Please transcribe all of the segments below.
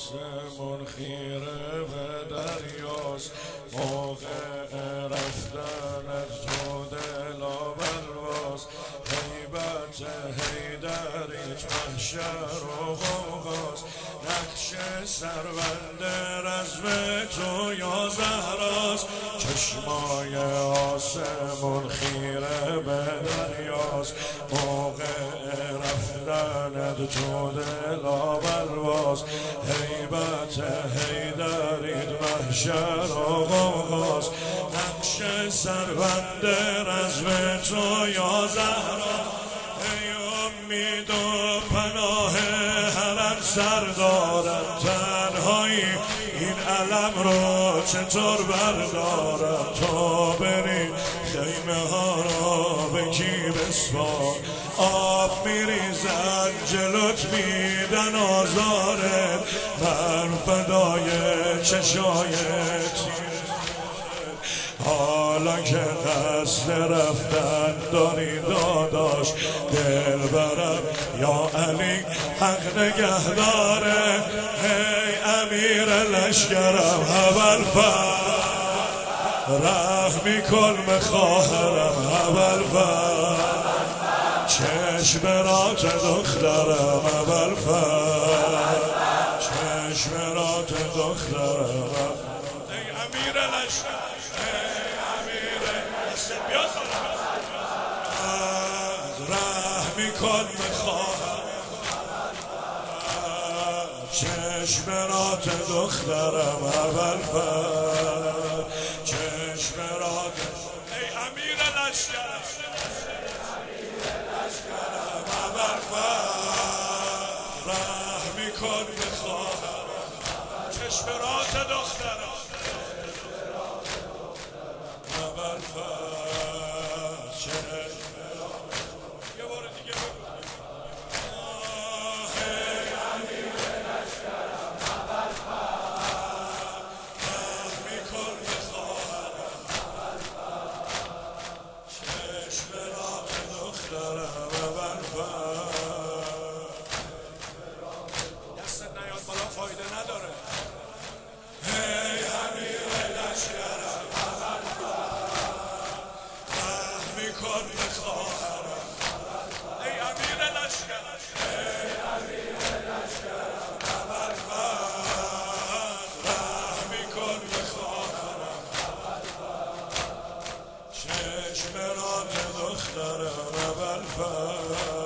آسمون خیره به دریاست، موقع رفتن از تو دلا بلواست. هیبت حیدریت محشر و غوغاست، نقش سربند رزم تو یا زهراست. چشمای آسمون خیره به دریاست، موقع رفتن تو دلا بلواست. هیبت حیدریت محشر و غوغاست، نقش سربند رزم تو یا زهراست. ای امید و پناه حرم سردارم، تنهایی این علم رو چطور بردارم؟ تو بری خیمه ها رو به کی بسپار، آب میریزن جلوت میدن آزارت، من فدای چشایت. حالا که قصد رفتن داری داداش، دل برم یا علی حق نگه داره. هی امیر لشکرم هبل فر، رحمی کن به خواهرم هبل فر، چشمرات دخترم هبل فر، چشمرات دخترم. ای امیر لشکرم، رحمی کن بخواهم، چشمرات دخترم اول فر، چشمرات. ای امیر لشکرم اول فر، رحمی کن بخواهم، چشمرات دخترم اول فر. دست نیاد بالا فایده نداره. هی امیر لشکرم رحمی کن به خواهرم. ای امیر لشکرم، ای امیر لشکرم رحمی کن به خواهرم، چشمرات دخترم اول فر.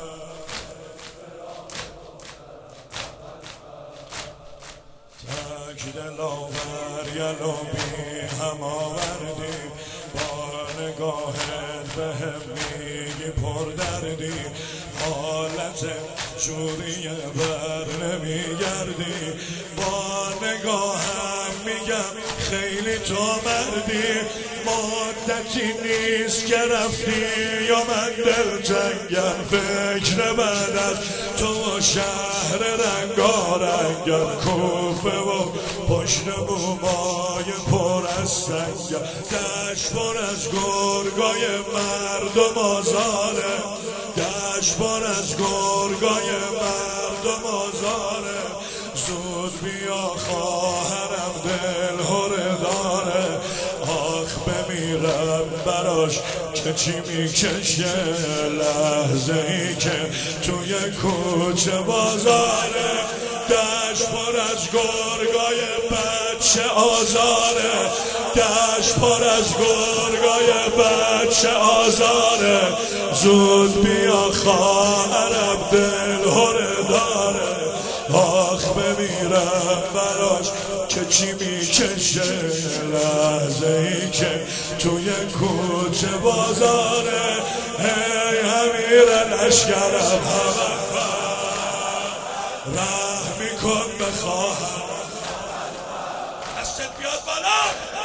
تک دلاور یلو بی هم آوردی، با نگاهت به هم میگی پر دردی، حالت جوری بر نمیگردی، با نگاهم میگم خیلی تو مردی. مدتی نیست که رفتی یا من دلتنگم، فکر بعد از تو شهر رنگارنگم، کوفه و پشت بومای پر از سنگم، دشت پر از گرگای مردم آزاره، دشت پر از گرگای مردم آزاره. زود بیا خواهرم دل هره داره، آخ بمیرم براش که چی میکشه، لحظه ای که توی کوچه بازاره، دشت پر از گرگای بچه آزاره، دشت پر از گرگای بچه آزاره. زود بیا خواهرم دل هره داره، آخ بمیرم براش که چی میکشه، لحظه ای که توی کوچه بازاره. هی امیر لشکرم هبل فر، رحمی کن به خواهرم. دستت بیاد بالا.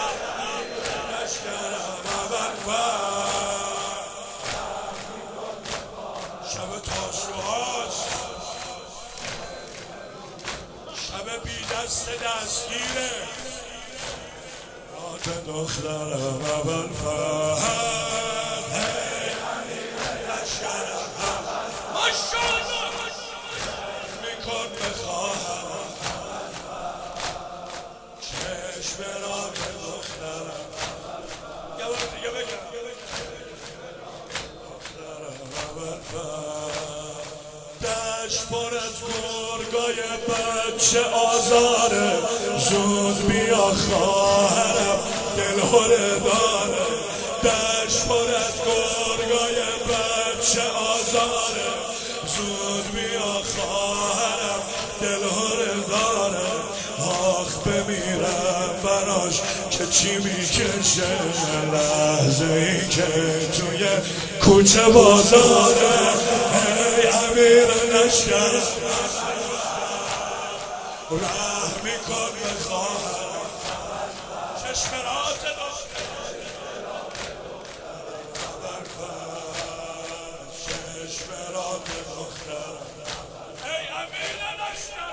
لشکرم هبل فر، شب تاسوعاست، شب بی دست دستگیره، رات دخترم اول فر. هی امیر لشکرم ماشاءالله میکن به خواهرم، گرگای بچه آزاره، زود بیا خواهرم دلهره داره. دشت پر از گرگای بچه آزاره، زود بیا خواهرم دلهره داره. آخ بمیرم براش که چی میکشه، لحظه ای که توی کوچه بازاره. ای امیر لشکر رحمی کن به خواهرم، چشمرات چشمرات دخترم. ای امیر لشکر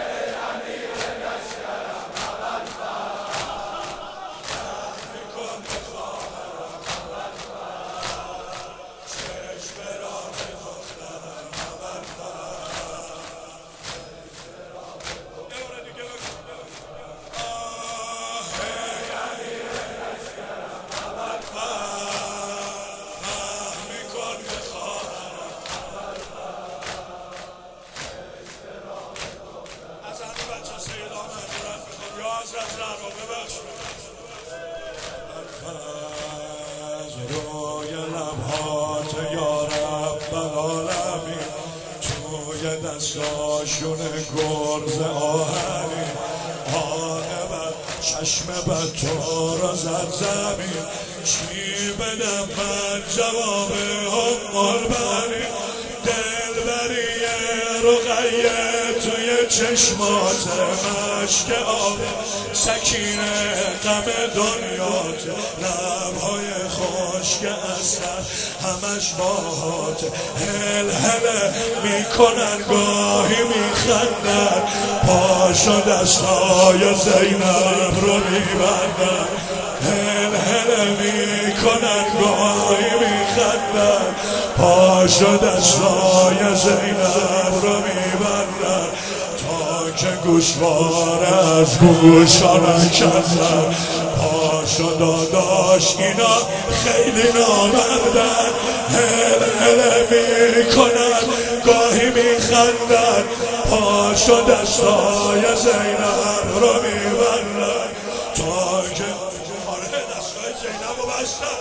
روی لبهات یا رب العالمین، توی دستاشون گرز آهنی، عاقبت چشم بد تو را زد زمین. چی بدم من جواب هم قربانی، دلبری رقیه توی چشمات، مشک آب سکینه غم دنیات، لبهای خشک اثر همش باهات. هل هل میکنن گاهی میخندن، پاشو دستای زینب رو میبندن. هل هل میکنن گاهی میخندن، پاشو دستای زینب رو میبندن. تا که گوشواره از گوشانه کندن، پاشو داداش اینا خیلی نامردن. هل هل میکنن گاهی میخندن، پاشو دستای زینب رو میبندن. تا که دستای زینب رو بستن،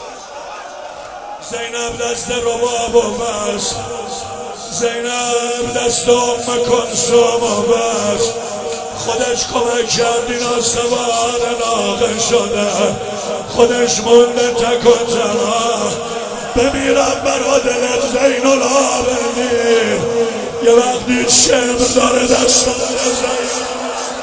زینب دست رباب و بست، زینب دست کلثوم و بست. خودش کمک کرد اینا سوار ناقه شدن، خودش مونده تک و تنها. بمیرم برا دلت زین العابدین، یه وقتی شمر داره دست زین.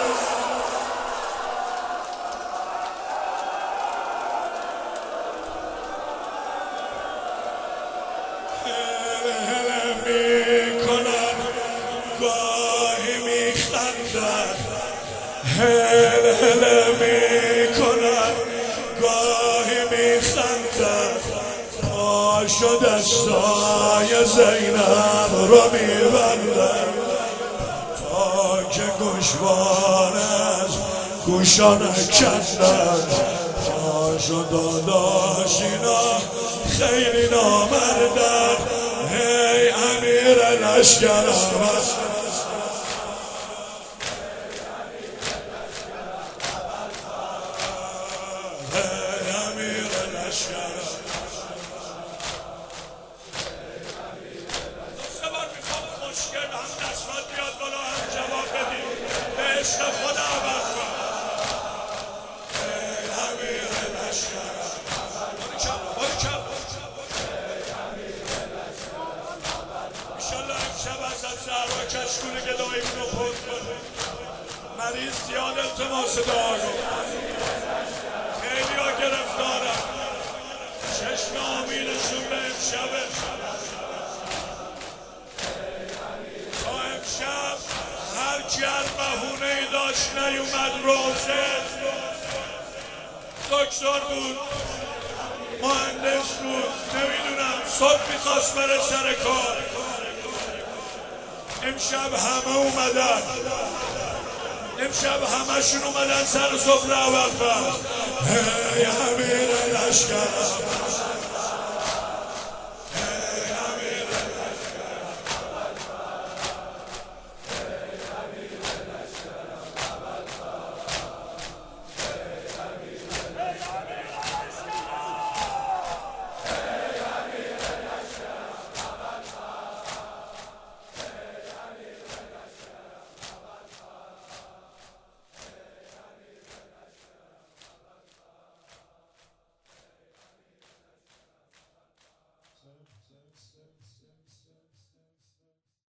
گاهی میخندن، هل هل میکنن گاهی میخندن. پاشو دستای زینب رو میبندن، تا که گوشوار از گوشانه کندن. پاشو داداش اینا خیلی نامردن. ای امیر لشکرم کشکونه که دایمون رو پود کنه. مریض زیاد التماس دعا کن، خیلی ها گرفتارن، چشم آمینشون به امشبه. تا امشب هر کی هر بهونه‌ای داشت نیومد روزه، دکتر بود، مهندس بود، نمیدونم صبح میخواست بره سر کار. امشب همه اومدن، امشب همشون اومدن سر سفره اول فرد. ای امیر لشکرم